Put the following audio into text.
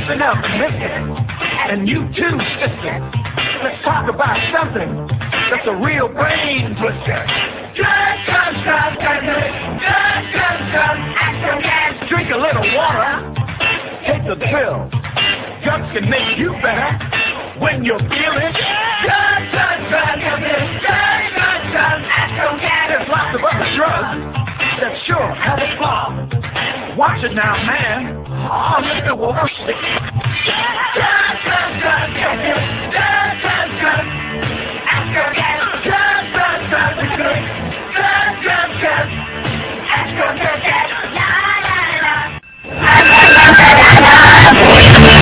Listen up, mister, and you too, sister. Let's talk about something that's a real brain twister. Drug, drink a little water, take the pill. Drugs can make you better when you're feeling. There's lots of other drugs that sure have a flaw. Watch it now, man. Oh, Mr. Wolfstick. La la la la.